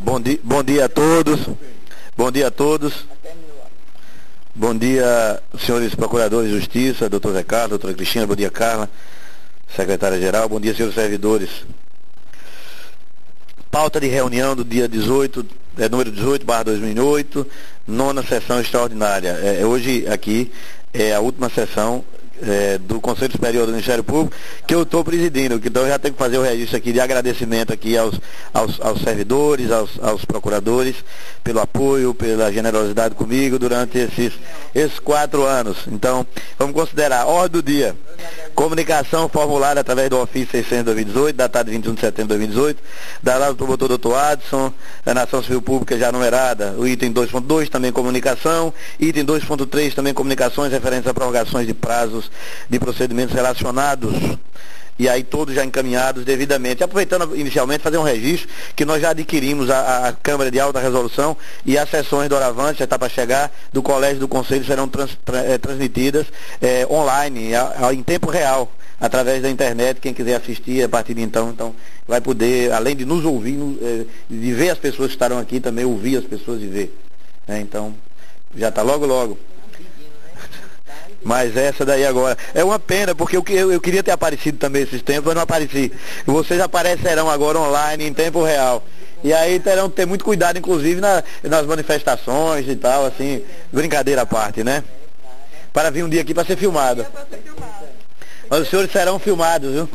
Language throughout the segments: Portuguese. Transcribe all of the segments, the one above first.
Bom dia a todos. Bom dia a todos. Bom dia, senhores procuradores de justiça, doutor Zé Carlos, doutora Cristina, bom dia, Carla, secretária-geral, bom dia, senhores servidores. Pauta de reunião do dia 18, número 18/2008, nona sessão extraordinária. Hoje aqui é a última sessão do Conselho Superior do Ministério Público, que eu estou presidindo, então eu já tenho que fazer o registro aqui de agradecimento aqui aos servidores, aos procuradores, pelo apoio, pela generosidade comigo durante esses 4 anos. Então, vamos considerar a ordem do dia. Comunicação formulada através do ofício 600/2018, datado de 21 de setembro de 2018, da do promotor Dr. Adson, da Nação Civil Pública já numerada, o item 2.2, também comunicação, item 2.3, também comunicações referentes a prorrogações de prazos de procedimentos relacionados, e aí todos já encaminhados devidamente. Aproveitando inicialmente fazer um registro que nós já adquirimos a Câmara de Alta Resolução, e as sessões do Oravante, já está para chegar, do Colégio do Conselho, serão transmitidas online, em tempo real, através da internet. Quem quiser assistir a partir de então vai poder, além de nos ouvir, de ver as pessoas que estarão aqui, também ouvir as pessoas e ver. Então, já está logo. Mas essa daí agora, é uma pena, porque eu queria ter aparecido também esses tempos, mas não apareci. Vocês aparecerão agora online, em tempo real. E aí terão que ter muito cuidado, inclusive, nas manifestações e tal, assim, brincadeira à parte, né? Para vir um dia aqui para ser filmado. Mas os senhores serão filmados, viu?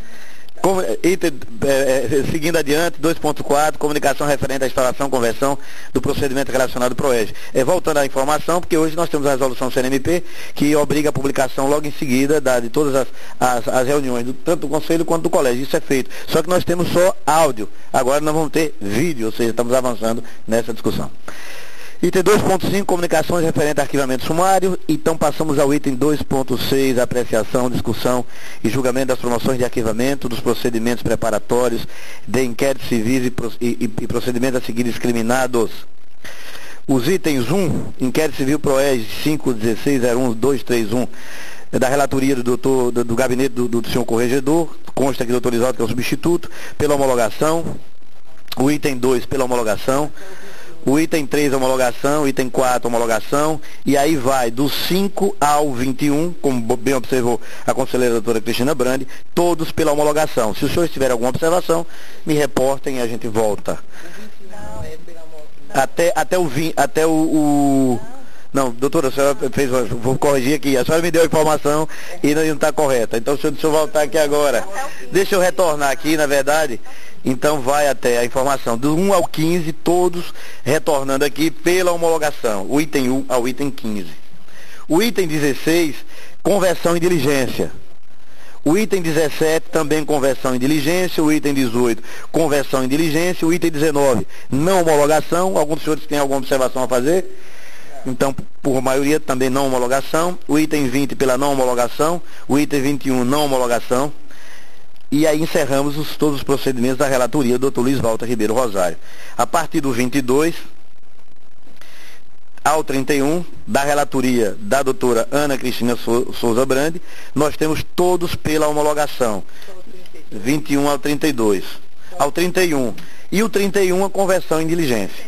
Seguindo adiante, 2.4, comunicação referente à instalação, conversão do procedimento relacionado ao PROERJ. Voltando à informação, porque hoje nós temos a resolução CNMP, que obriga a publicação logo em seguida de todas as reuniões, tanto do Conselho quanto do Colégio. Isso é feito. Só que nós temos só áudio. Agora nós vamos ter vídeo, ou seja, estamos avançando nessa discussão. Item 2.5, comunicações referente a arquivamento sumário. Então passamos ao item 2.6, apreciação, discussão e julgamento das promoções de arquivamento, dos procedimentos preparatórios de inquéritos civis e procedimentos a seguir discriminados. Os itens 1, inquérito civil PROERJ 5.16.01.231, da relatoria do gabinete do senhor corregedor, consta aqui do doutor Isaldo, que é o substituto, pela homologação. O item 2, pela homologação. O item 3, homologação, o item 4, homologação, e aí vai do 5 ao 21, como bem observou a conselheira doutora Cristina Brandi, todos pela homologação. Se os senhores tiverem alguma observação, me reportem e a gente volta. Até o Não, doutora, a senhora fez, vou corrigir aqui, a senhora me deu a informação e não está correta. Então, deixa eu voltar aqui agora. Deixa eu retornar aqui, na verdade. Então, vai até a informação do 1 ao 15, todos retornando aqui pela homologação. O item 1 ao item 15. O item 16, conversão em diligência. O item 17, também conversão em diligência. O item 18, conversão em diligência. O item 19, não homologação. Alguns dos senhores têm alguma observação a fazer? Então, por maioria, também não homologação. O item 20, pela não homologação. O item 21, não homologação. E aí encerramos todos os procedimentos da relatoria do Dr. Luiz Walter Ribeiro Rosário. A partir do 22 ao 31, da relatoria da doutora Ana Cristina Souza Brandi, nós temos todos pela homologação. 21 ao 32. Ao 31. E o 31, a conversão em diligência.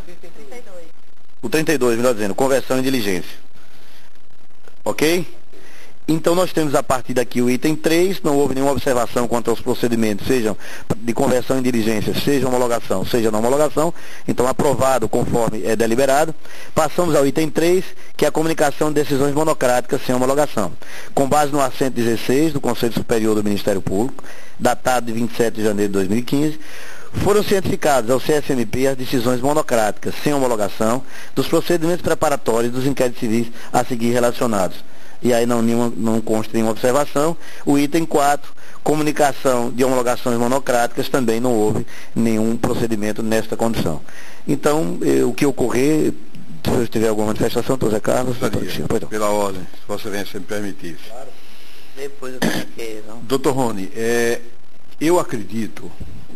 O 32, melhor dizendo, conversão em diligência. Ok? Então nós temos a partir daqui o item 3, não houve nenhuma observação quanto aos procedimentos, sejam de conversão em diligência, seja homologação, seja não homologação, então aprovado conforme é deliberado. Passamos ao item 3, que é a comunicação de decisões monocráticas sem homologação. Com base no assento 16 do Conselho Superior do Ministério Público, datado de 27 de janeiro de 2015, foram cientificadas ao CSMP as decisões monocráticas sem homologação dos procedimentos preparatórios dos inquéritos civis a seguir relacionados. E aí não consta nenhuma observação. O item 4, comunicação de homologações monocráticas, também não houve nenhum procedimento nesta condição. Então, o que ocorrer, se tiver alguma manifestação, doutor Zé Carlos, pela ordem, se Vossa Excelência me permitisse. Claro. Depois eu tenho que... Doutor Rony, eu acredito,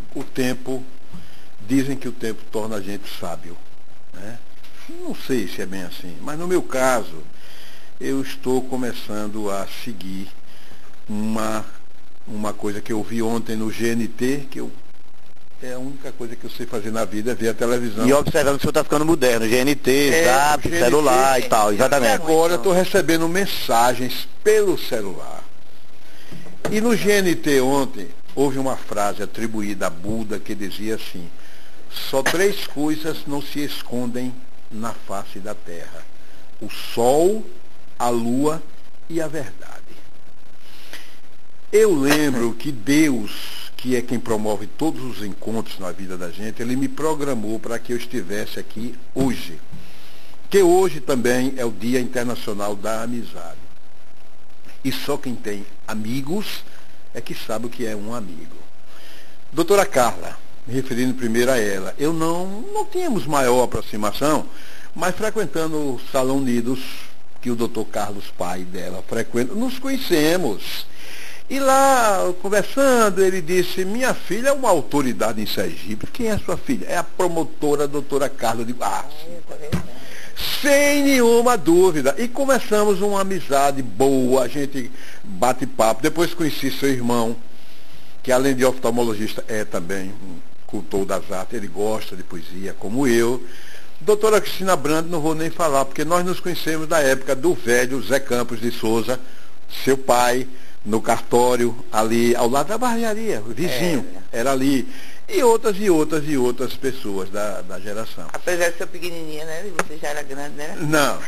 dizem que o tempo torna a gente sábio, né? Não sei se é bem assim, mas no meu caso, eu estou começando a seguir uma coisa que eu vi ontem no GNT, que eu É a única coisa que eu sei fazer na vida é ver a televisão. E observando que o senhor está ficando moderno, GNT, Zap, GNT, celular e tal, exatamente. E agora eu estou recebendo mensagens pelo celular. E no GNT ontem, houve uma frase atribuída a Buda que dizia assim: só 3 coisas não se escondem na face da terra: o sol, a lua e a verdade. Eu lembro que Deus, que é quem promove todos os encontros na vida da gente, ele me programou para que eu estivesse aqui hoje. Que hoje também é o Dia Internacional da Amizade. E só quem tem amigos é que sabe o que é um amigo. Doutora Carla, me referindo primeiro a ela, eu não tínhamos maior aproximação, mas frequentando o Salão Unidos, que o doutor Carlos, pai dela, frequenta, nos conhecemos. E lá, conversando, ele disse: minha filha é uma autoridade em Sergipe. Quem é sua filha? É a promotora doutora Carla. Eu digo: sim. Sem nenhuma dúvida. E começamos uma amizade boa, a gente bate papo. Depois conheci seu irmão, que além de oftalmologista é também um cultor das artes, ele gosta de poesia, como eu. Doutora Cristina Brando, não vou nem falar, porque nós nos conhecemos da época do velho Zé Campos de Souza, seu pai, no cartório, ali ao lado da barbearia, vizinho, era ali. E outras pessoas da geração. Apesar de ser pequenininha, né? E você já era grande, né? Não.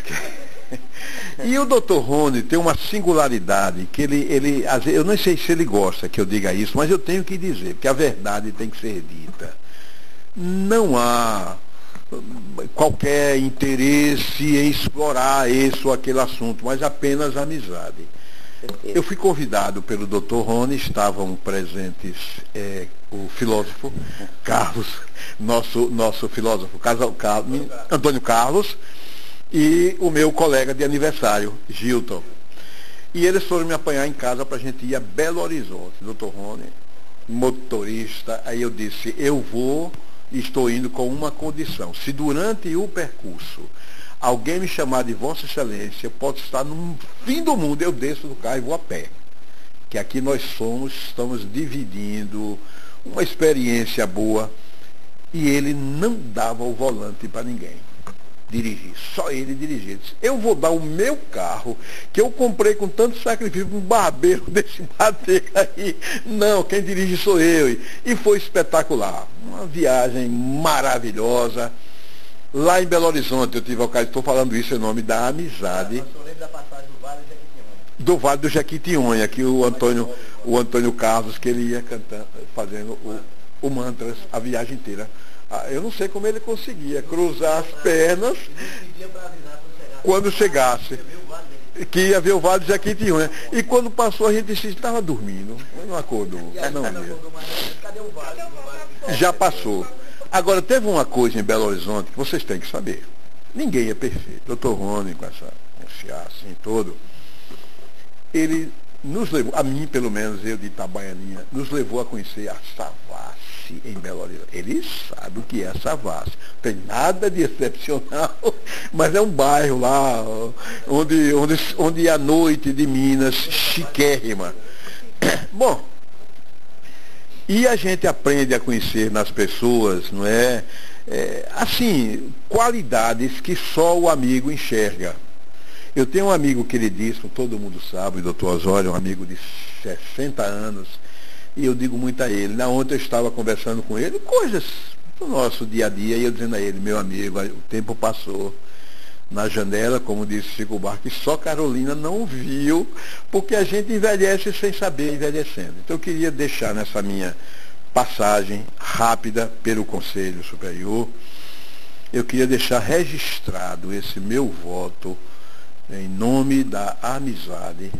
E o Dr. Rony tem uma singularidade, que ele, eu não sei se ele gosta que eu diga isso, mas eu tenho que dizer, porque a verdade tem que ser dita. Não há qualquer interesse em explorar esse ou aquele assunto, mas apenas amizade. Eu fui convidado pelo Dr. Rony, estavam presentes o filósofo Carlos, nosso filósofo Antônio Carlos, e o meu colega de aniversário, Gilton. E eles foram me apanhar em casa para a gente ir a Belo Horizonte. Dr. Rony, motorista, aí eu disse: eu vou e estou indo com uma condição: se durante o percurso alguém me chamar de Vossa Excelência, pode estar no fim do mundo, eu desço do carro e vou a pé. Que aqui nós estamos dividindo uma experiência boa. E ele não dava o volante para ninguém dirigir, só ele dirigia. Disse: eu vou dar o meu carro, que eu comprei com tanto sacrifício, um barbeiro desse bater aí. Não, quem dirige sou eu. E foi espetacular, uma viagem maravilhosa. Lá em Belo Horizonte eu tive a ocasião, estou falando isso em nome da amizade. Eu lembro da passagem do Vale do Jequitinhonha. Do Vale do Jequitinhonha, que o Antônio Carlos, que ele ia cantando, fazendo o mantras a viagem inteira. Eu não sei como ele conseguia cruzar as pernas quando chegasse, que ia ver o Vale do Jequitinhonha. E quando passou a gente estava dormindo, não acordou. Não mesmo. Cadê o Vale? Já passou. Agora, teve uma coisa em Belo Horizonte que vocês têm que saber. Ninguém é perfeito. Doutor Rony, com esse ar assim todo, ele nos levou, a mim pelo menos, eu de Itabaianinha, nos levou a conhecer a Savassi em Belo Horizonte. Ele sabe o que é a Savassi. Não tem nada de excepcional, mas é um bairro lá, onde a noite de Minas, chiquérrima. Bom, e a gente aprende a conhecer nas pessoas, não é? Assim, qualidades que só o amigo enxerga. Eu tenho um amigo queridíssimo, todo mundo sabe, o doutor Osório, um amigo de 60 anos, e eu digo muito a ele. Ontem eu estava conversando com ele, coisas do nosso dia a dia, e eu dizendo a ele: meu amigo, o tempo passou na janela, como disse Chico Buarque, que só Carolina não viu, porque a gente envelhece sem saber envelhecendo. Então eu queria deixar nessa minha passagem rápida pelo Conselho Superior, eu queria deixar registrado esse meu voto em nome da amizade,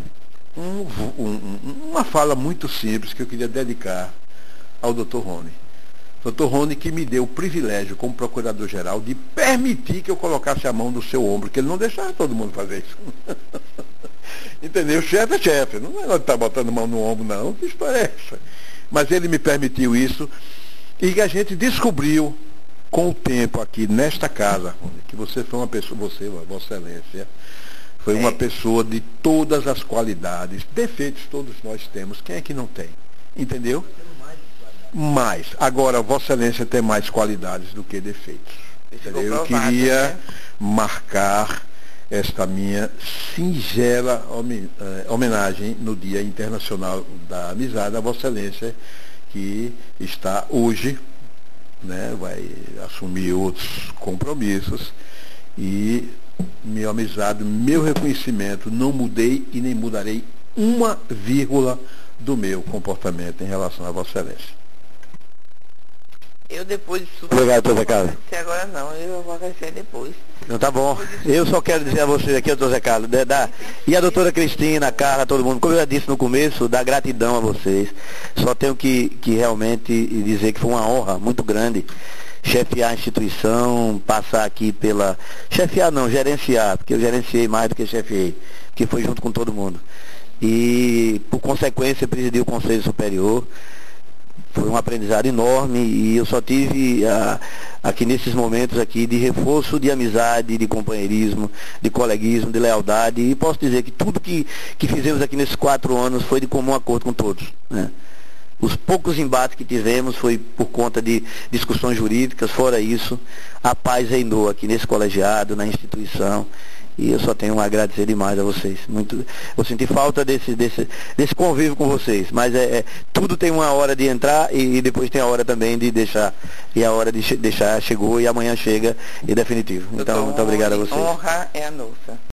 uma fala muito simples que eu queria dedicar ao Dr. Rony. Dr. Rony, que me deu o privilégio, como procurador-geral, de permitir que eu colocasse a mão no seu ombro, que ele não deixava todo mundo fazer isso. Entendeu? Chefe é chefe, não é nós estar botando a mão no ombro, não. Que história é essa? Mas ele me permitiu isso, e a gente descobriu, com o tempo aqui nesta casa, que você foi uma pessoa, você, Vossa Excelência, foi uma pessoa de todas as qualidades. Defeitos todos nós temos. Quem é que não tem? Entendeu? mais. Agora, Vossa Excelência tem mais qualidades do que defeitos. Eu queria marcar esta minha singela homenagem no Dia Internacional da Amizade a Vossa Excelência, que está hoje, né, vai assumir outros compromissos, e minha amizade, meu reconhecimento, não mudei e nem mudarei uma vírgula do meu comportamento em relação a Vossa Excelência. Eu depois disso. Obrigado, doutor Zé Carlos. Agora não, eu vou agradecer depois. Então tá bom. Eu só quero dizer a vocês aqui, doutor Zé Carlos, e a doutora Cristina, a Carla, todo mundo, como eu já disse no começo, da gratidão a vocês. Só tenho que realmente dizer que foi uma honra muito grande chefiar a instituição, passar aqui pela... Chefiar não, gerenciar, porque eu gerenciei mais do que chefiei, porque foi junto com todo mundo. E, por consequência, presidir o Conselho Superior. Foi um aprendizado enorme e eu só tive aqui nesses momentos aqui de reforço de amizade, de companheirismo, de coleguismo, de lealdade, e posso dizer que tudo que fizemos aqui nesses 4 anos foi de comum acordo com todos, né? Os poucos embates que tivemos foi por conta de discussões jurídicas, fora isso, a paz reinou aqui nesse colegiado, na instituição. E eu só tenho a agradecer demais a vocês. Muito, eu senti falta desse convívio com vocês. Mas tudo tem uma hora de entrar e depois tem a hora também de deixar. E a hora de deixar chegou e amanhã chega e definitivo. Então, muito obrigado a vocês. Honra é a nossa.